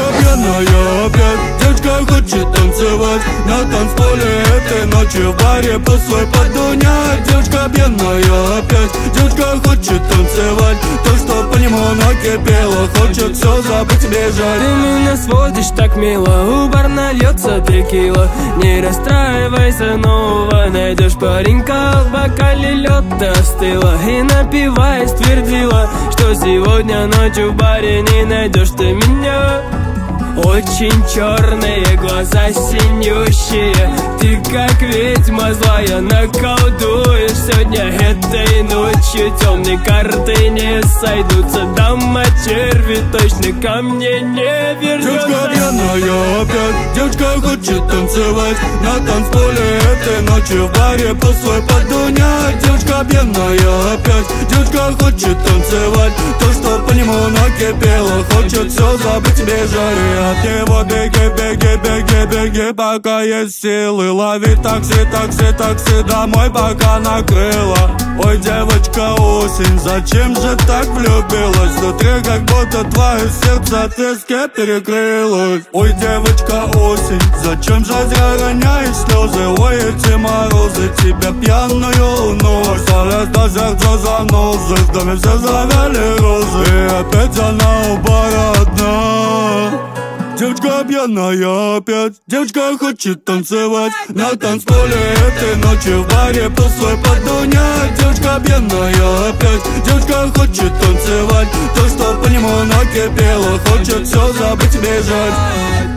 пьяная опять, девочка хочет танцевать на танцполе этой ночью в баре пустой подунять. Девочка пьяная опять, девочка хочет танцевать, то, что по нему накипело, хочет все забыть, бежать. Ты меня сводишь так мило, у бар нальется текила. Не расстраивайся, нового найдешь паренька. В бокале лед ты остыла и напиваясь твердила, что сегодня ночью в баре не найдешь ты меня. Очень черные глаза синющие, ты как ведьма злая наколдуешь. Сегодня этой ночью темные карты не сойдутся, дама черви точно ко мне не вернется. Девочка пьяная опять, девочка хочет танцевать на танцполе этой ночью в баре пустой подунять. Девочка пьяная опять, девочка хочет танцевать, то, что по нему накипело, хочет все забыть, бежать. От него беги, беги, беги, беги, пока есть силы. Лови такси, такси, такси домой, пока накрыла. Ой, девочка, осень, зачем же так влюбилась? Внутри как будто твое сердце от виски перекрылось. Ой, девочка, осень, зачем же зря роняешь слезы? Ой, эти морозы, тебя пьяную уносят. Это сердце занозы, в доме все завяли розы. И опять она у бара одна. Девочка пьяная опять, девочка хочет танцевать на танцполе этой ночью в баре пустой подунять. Девочка пьяная опять, девочка хочет танцевать, то, что по нему накипело, хочет все забыть, бежать.